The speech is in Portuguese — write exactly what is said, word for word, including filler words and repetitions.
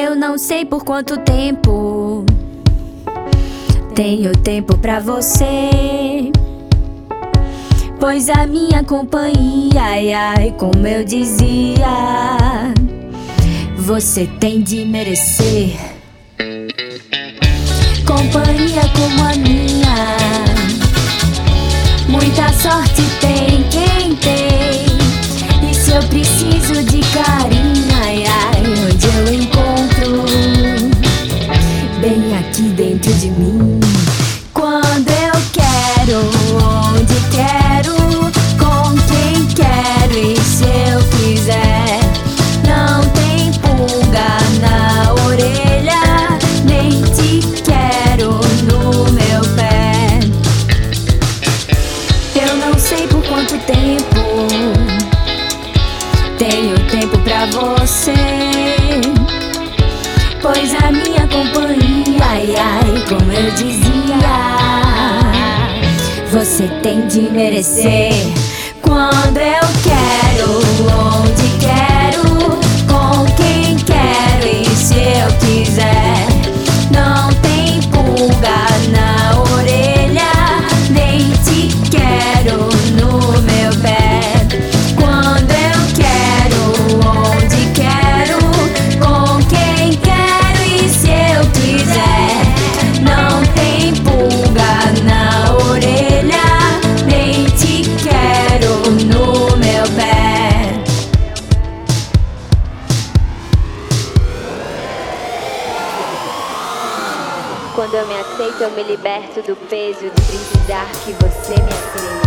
Eu não sei por quanto tempo tenho tempo pra você, pois a minha companhia, ai, ai, como eu dizia, você tem de merecer. Companhia como a minha, muita sorte tem quem tem. E se eu preciso de carinho, ai, ai, onde eu encontro? Bem aqui dentro de mim. Quando eu quero, onde quero, com quem quero. E se eu quiser, não tem pulga na orelha, nem te quero no meu pé. Eu não sei por quanto tempo tenho tempo pra você, pois a minha companhia, ai, ai, como eu dizia, você tem de merecer. Quando eu quero, onde quero, com quem quero. E se eu quiser, não tem pulga na orelha, nem te quero no meu pé. Quando eu quero, onde quero, com quem quero. E se eu quiser, não tem pulga na orelha, nem te quero no meu pé. Quando eu me aceito, eu me liberto do peso de precisar que você me aceite.